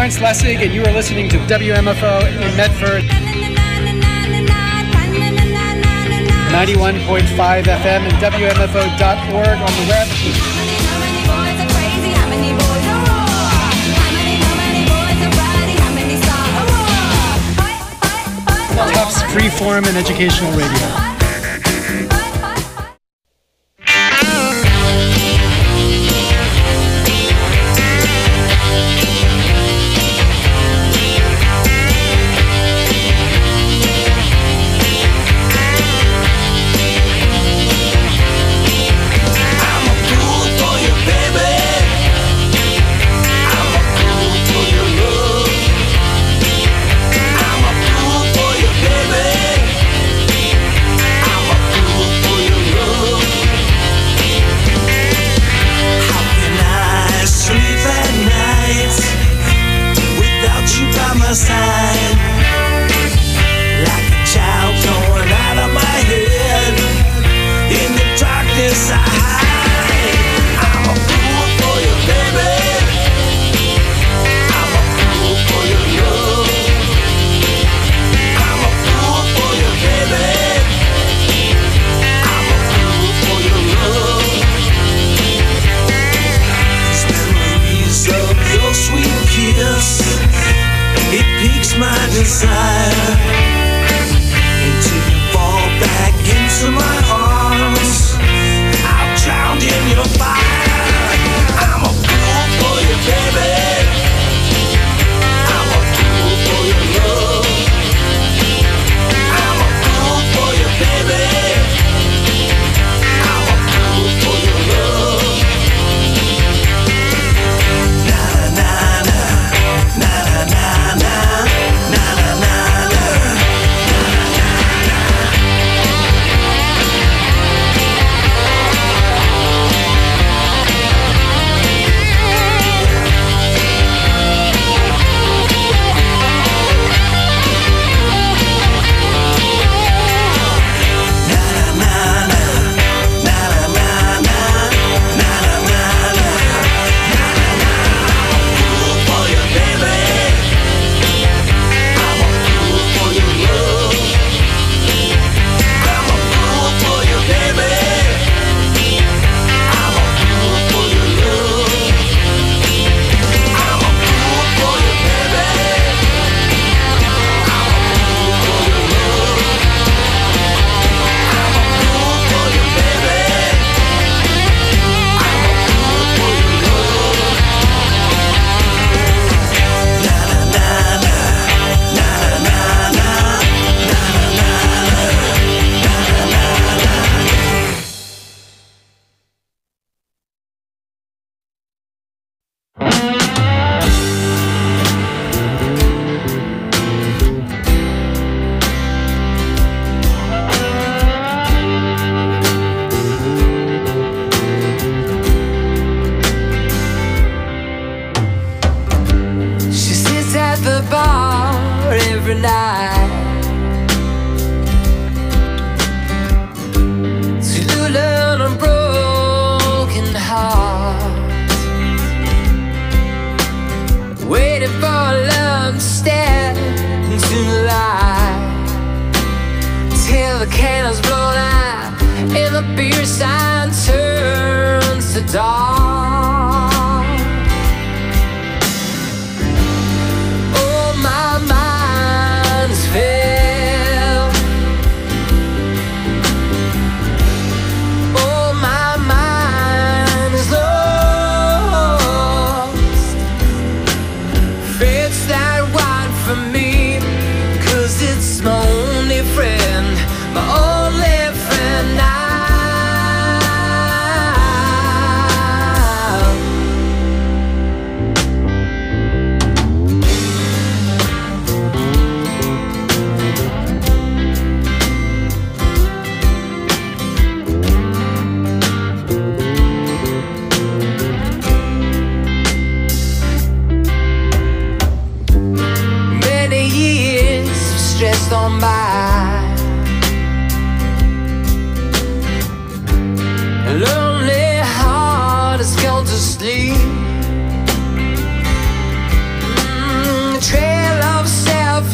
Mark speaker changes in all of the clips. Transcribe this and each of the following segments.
Speaker 1: Lance Lessig, and you are listening to WMFO in Medford. 91.5 FM and WMFO.org on the web. Tufts Freeform and Educational Radio.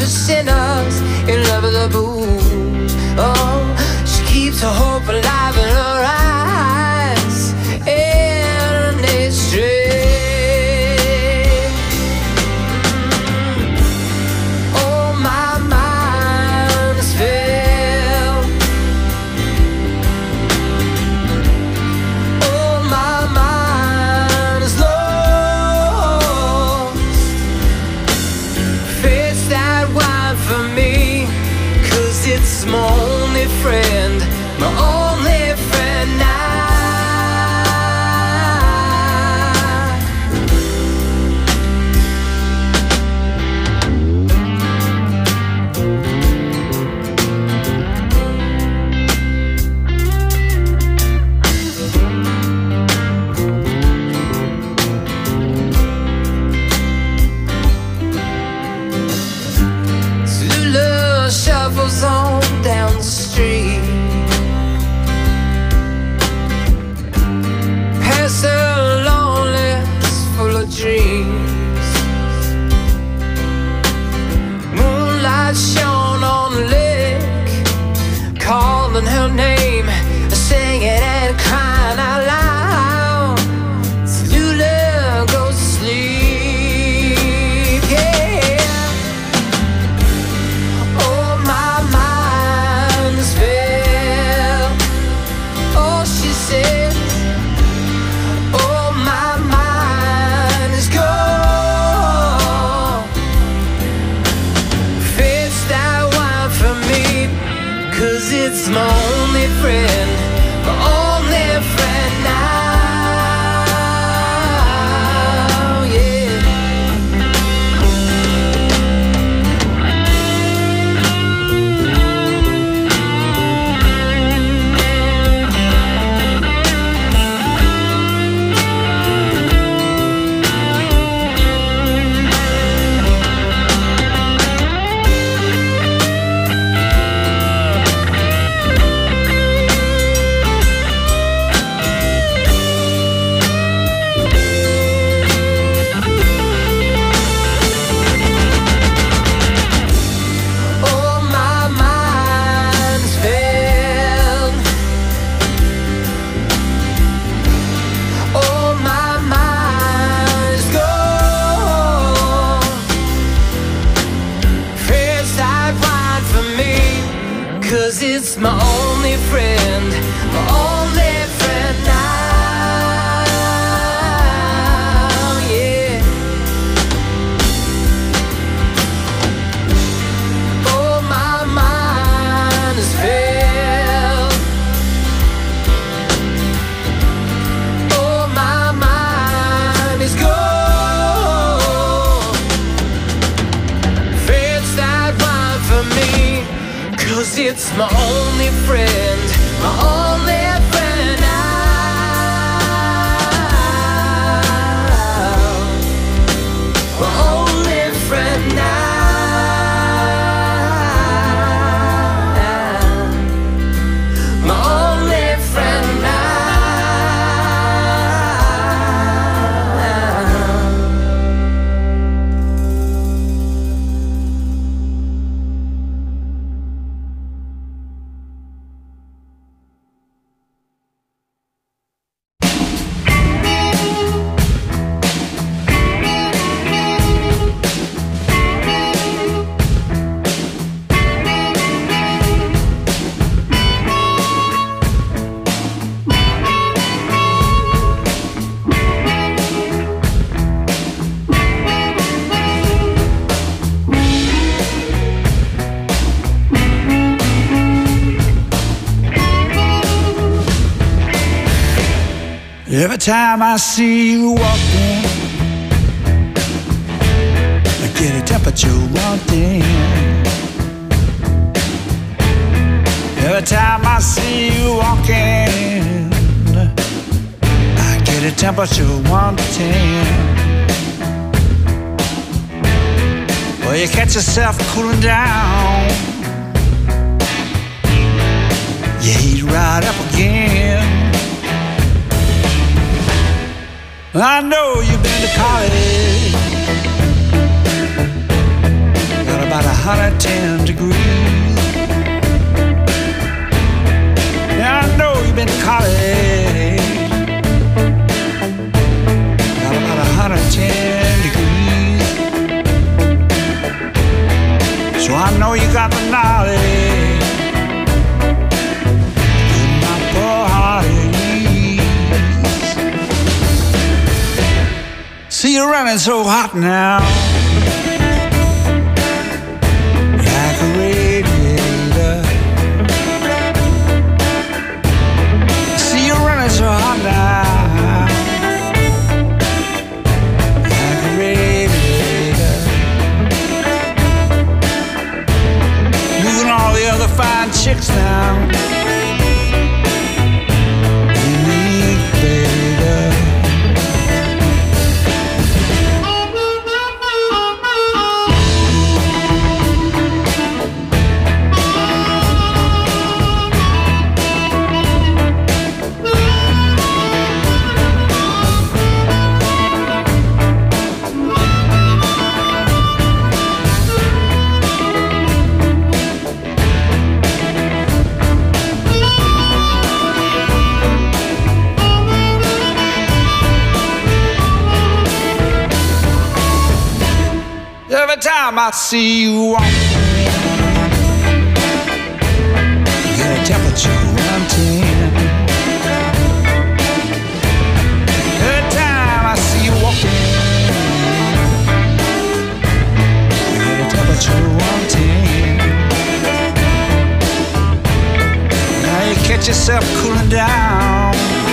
Speaker 2: the sinners in love with the booze. Oh, she keeps her hope alive in her eyes, and it's straight. Oh, my mind is filled. Oh, my mind is lost. Fetch that wine for me, 'cause it's my only friend, my only friend now. Zulu shuffles on down the street, past her loneliness full of dreams. Moonlight shone on the lake, calling her name, singing and crying out loud. Zulu goes to sleep, yeah. Oh, my mind is filled. Oh, she said. Oh, my mind is gone. Fetch that wine for me, 'cause it's my only friend, my only friend now, yeah. Oh, my mind's filled. Oh, my mind's gone. Fetch that wine for me, 'cause it's my only friend, my only friend now, yeah. Oh, my mind is filled. Oh, my mind is gone. Fetch that wine for me, 'cause it's my only friend, my only friend now, my only friend now, my only friend now.
Speaker 3: Every time I see you walking, I get a temperature wanting. Every time I see you walking, I get a temperature wanting. Well, you catch yourself cooling down, you heat right up again. I know you've been to college, got a about 110 degrees. Yeah, I know you've been to college. Got about 110 degrees. So I know you got the knowledge. In my poor heart at ease. See you running so hot now. Like a radiator. See you running so hot now. Like a radiator. Moving all the other fine chicks now. Unique, baby. Every time I see you walking, you get a temperature 110. Every time I see you walking, you get a temperature 110. Now you catch yourself cooling down,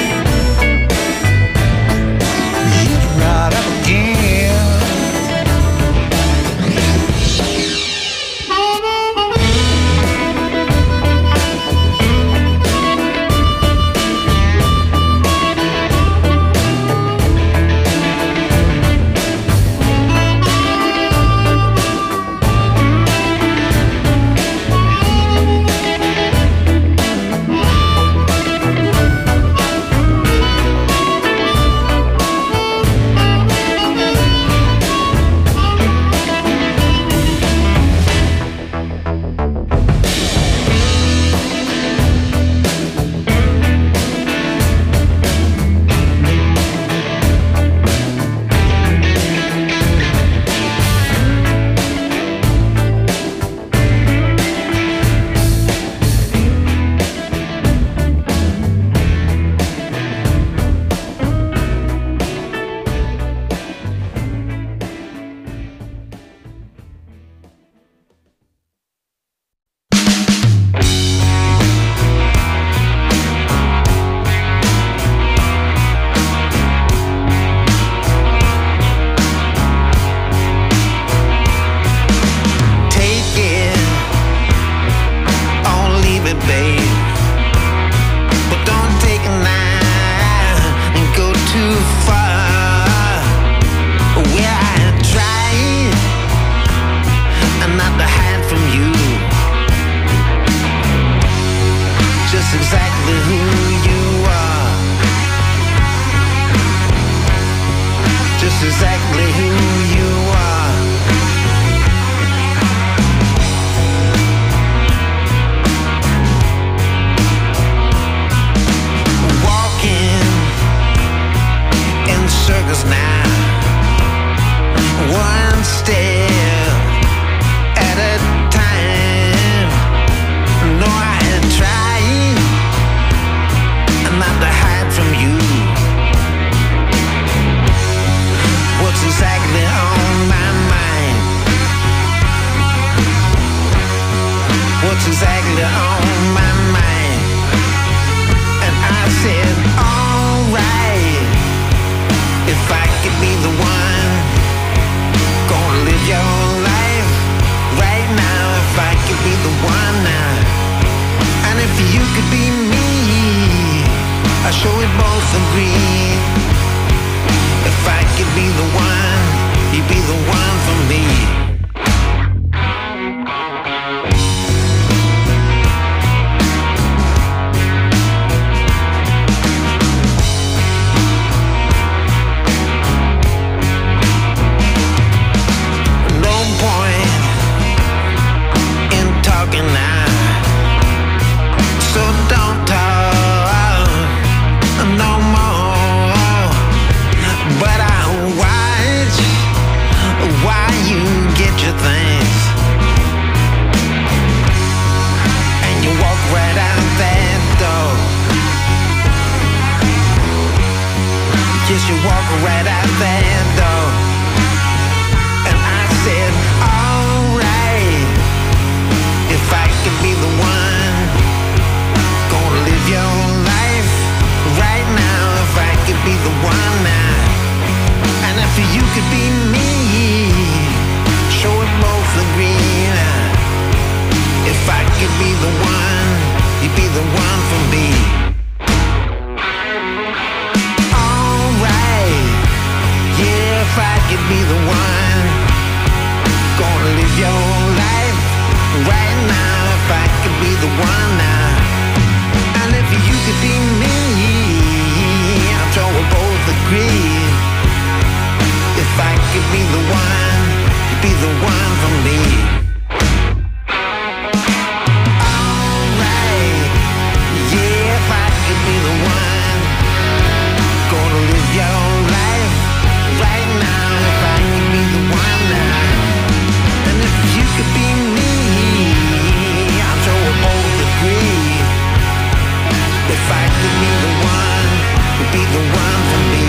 Speaker 3: you heat right up again. walk right out that door. And I said, alright, if I could be the one, gonna live your life right now. If I could be the one now, and if you could be me, sure we both agree now. If I could be the one, you'd be the one for me. Alright, yeah, if I could be the one, gonna live your life right now. If I could be the one now, and if you could be me, I'm sure we'll both agree. If I could be the one, you'd be the one for me. Alright, yeah, if I could be the one, gonna live your life right now. If I could be the one now, and if you could be me, I'm sure we'll both agree. If I could be the one, you'd be the one for me.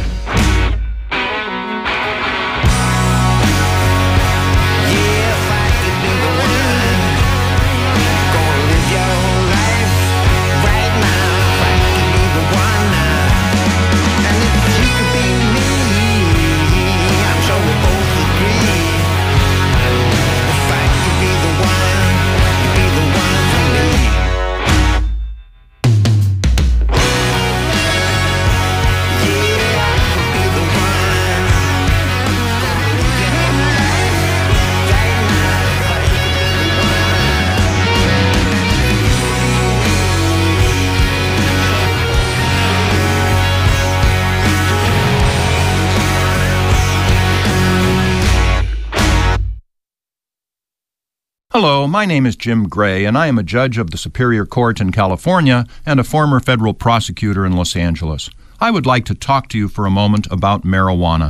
Speaker 4: Hello, my name is Jim Gray, and I am a judge of the Superior Court in California and a former federal prosecutor in Los Angeles. I would like to talk to you for a moment about marijuana.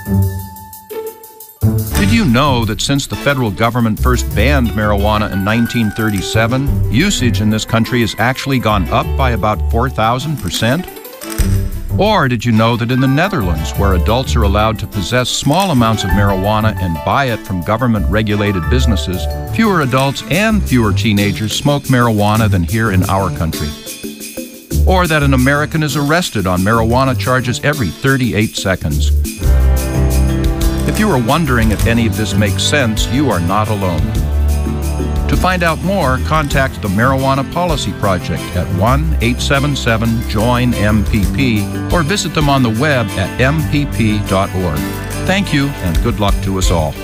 Speaker 4: Did you know that since the federal government first banned marijuana in 1937, usage in this country has actually gone up by about 4,000%? Or did you know that in the Netherlands, where adults are allowed to possess small amounts of marijuana and buy it from government-regulated businesses, fewer adults and fewer teenagers smoke marijuana than here in our country? Or that an American is arrested on marijuana charges every 38 seconds? If you are wondering if any of this makes sense, you are not alone. To find out more, contact the Marijuana Policy Project at 1-877-JOIN-MPP or visit them on the web at mpp.org. Thank you, and good luck to us all.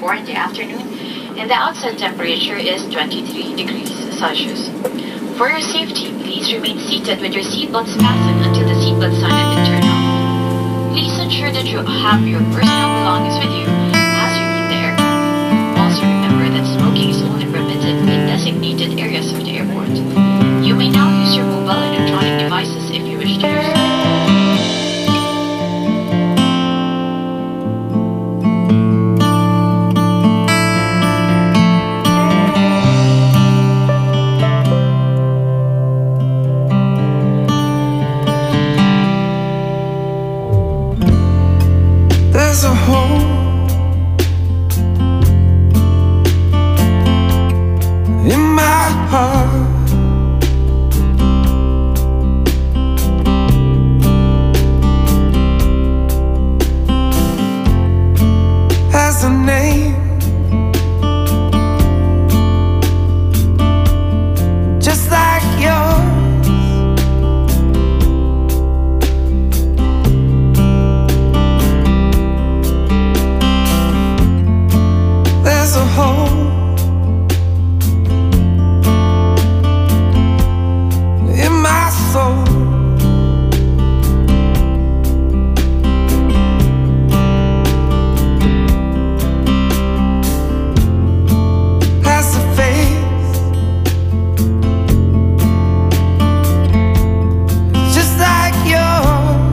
Speaker 5: 4 in the afternoon, and the outside temperature is 23 degrees Celsius. For your safety, please remain seated with your seatbelts fastened until the seatbelt sign has been turned off. Please ensure that you have your personal belongings with you as you leave the aircraft. Also remember that smoking is only permitted in designated areas of the airport. You may now use your mobile electronic devices if you wish to use them.
Speaker 2: There's a hole in my heart. Has a name, just like yours. There's a hole in my soul. Has a face, just like yours.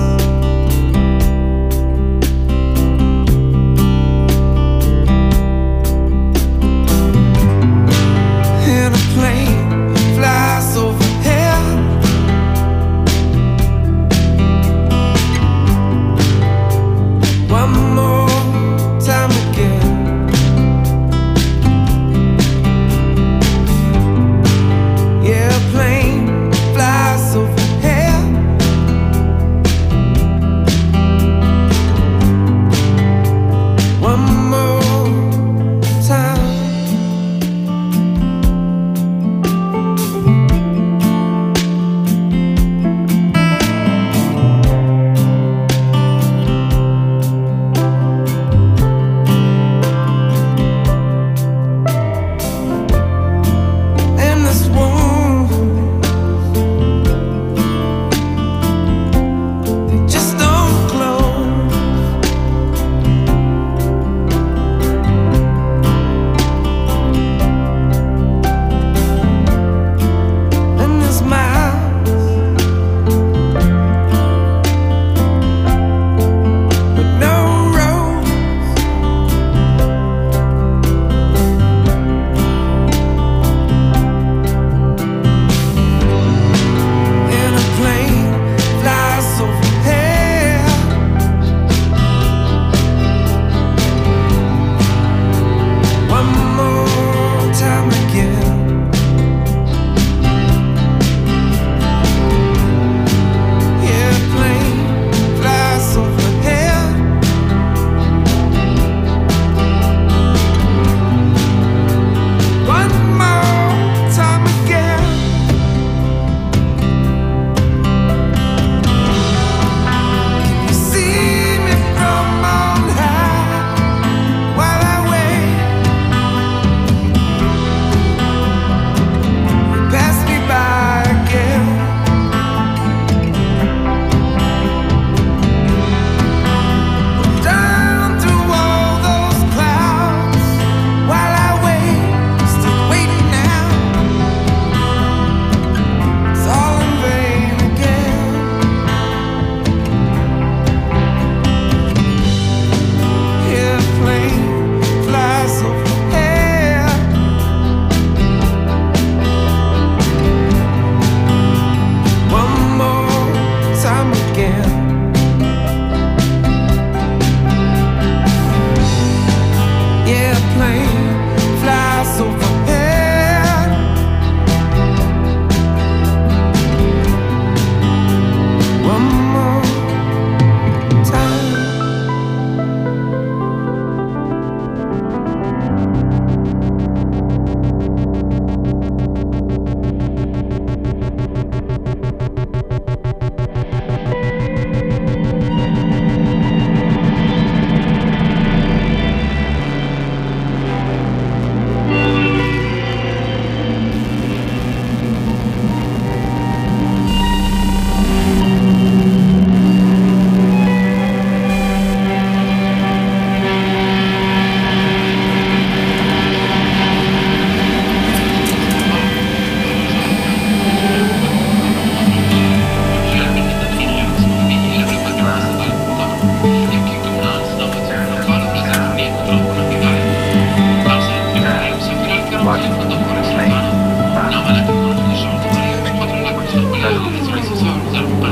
Speaker 2: In a plane flies overhead, one more time again. Yeah, a plane flies overhead, one more time.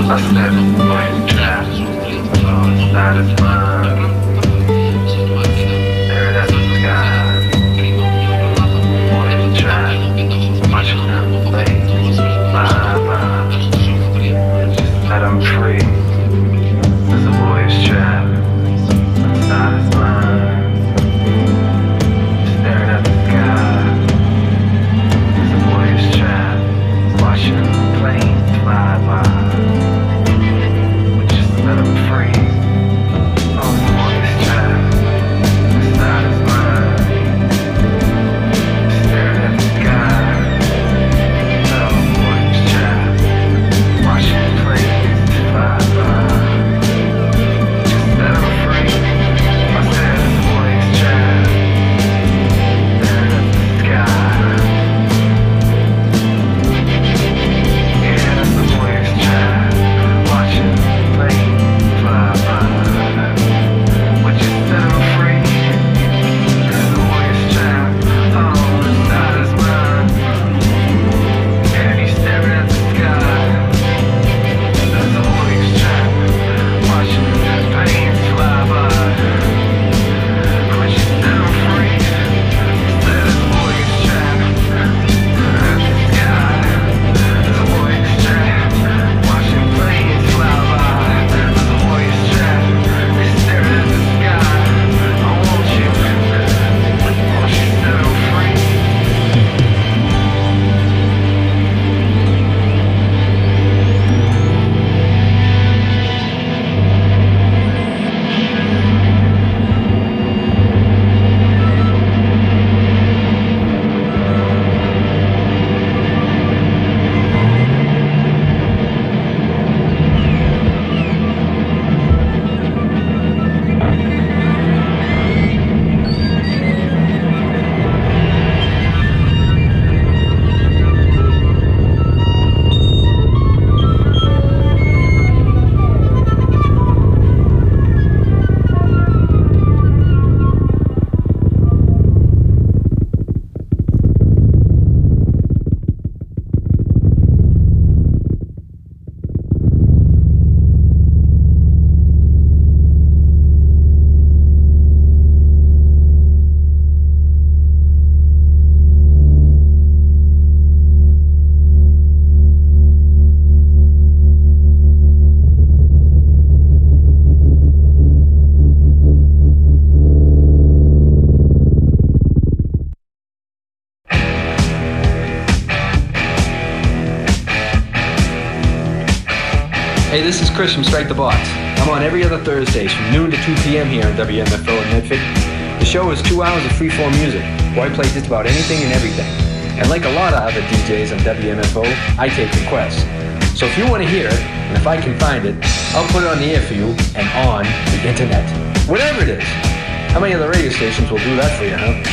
Speaker 6: Hey, this is Chris from Strike the Box. I'm on every other Thursdays from noon to 2 p.m. here on WMFO in Medford. The show is 2 hours of freeform music, where I play just about anything and everything. And like a lot of other DJs on WMFO, I take requests. So if you want to hear it, and if I can find it, I'll put it on the air for you and on the internet. Whatever it is. How many other radio stations will do that for you,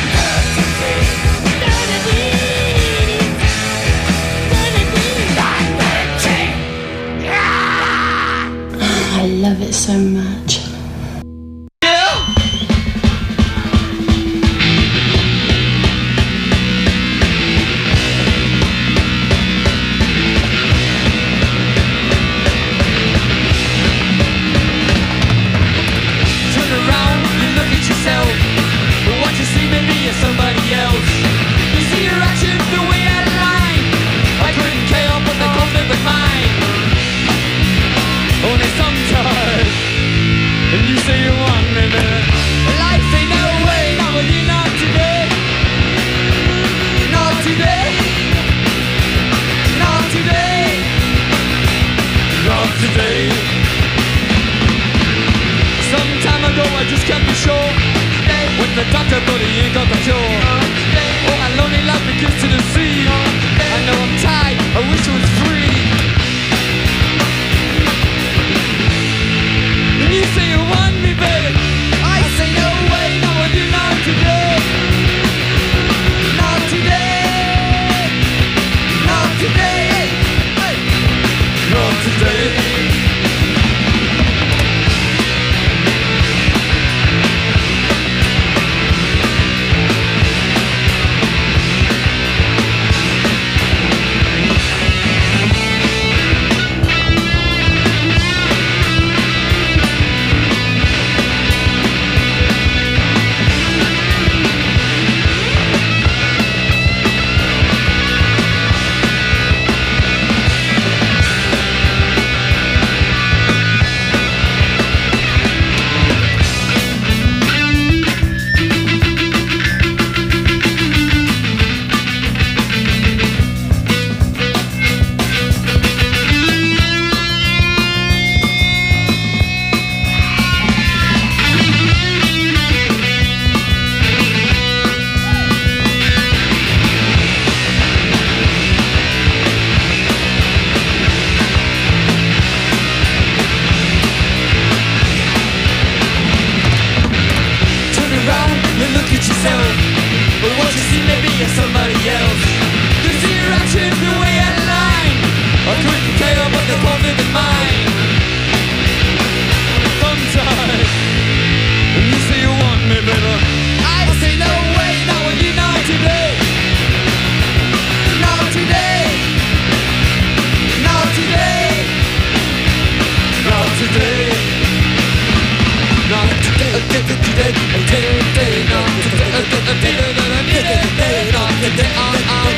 Speaker 6: huh?
Speaker 7: I love it so much.
Speaker 2: yourself, but what you see maybe is somebody else. You see your actions the way out of line. I couldn't tell but they can't live in mine. Sometimes you say you want me, baby, I say no way, not when you're not today. Not today. Not today. Not today. Not today. Not today. Not today. Not today.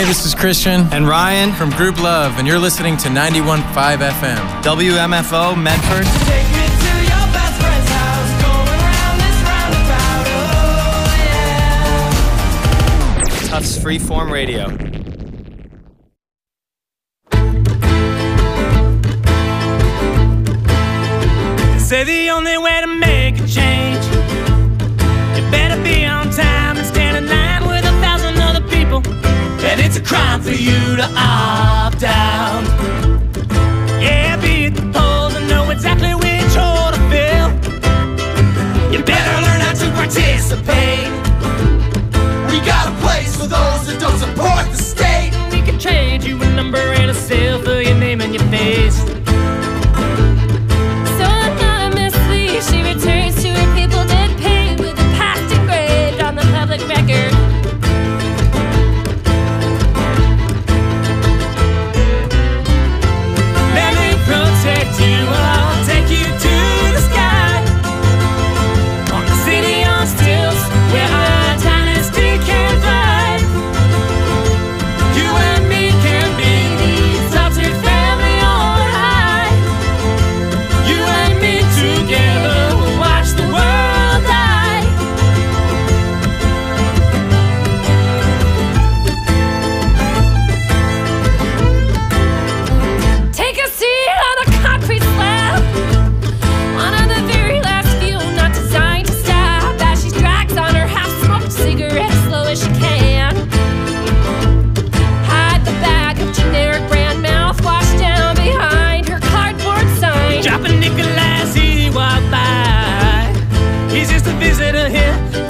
Speaker 7: Hey, this is Christian and Ryan from Group Love, and you're listening to 91.5 FM. WMFO, Medford.
Speaker 2: Take me to your best friend's house, going round this roundabout, oh yeah.
Speaker 7: Tufts Freeform Radio.
Speaker 8: Say the only way to make a change, you better be on time and stand in line with 1,000 other people. And it's a crime for you to opt out. Yeah, be at the polls and know exactly which hole to fill. You better learn how to participate. We got a place for those that don't support the state. We can trade you a number and a seal for your name and your face.
Speaker 9: She returns to her people dead paid with the past engraved on the public record.
Speaker 8: Let me protect you, I'll take you to the sky. On the city on stilts, where our dynasty can thrive. You and me can be the exalted family on high. You and me together. He's just a visitor here,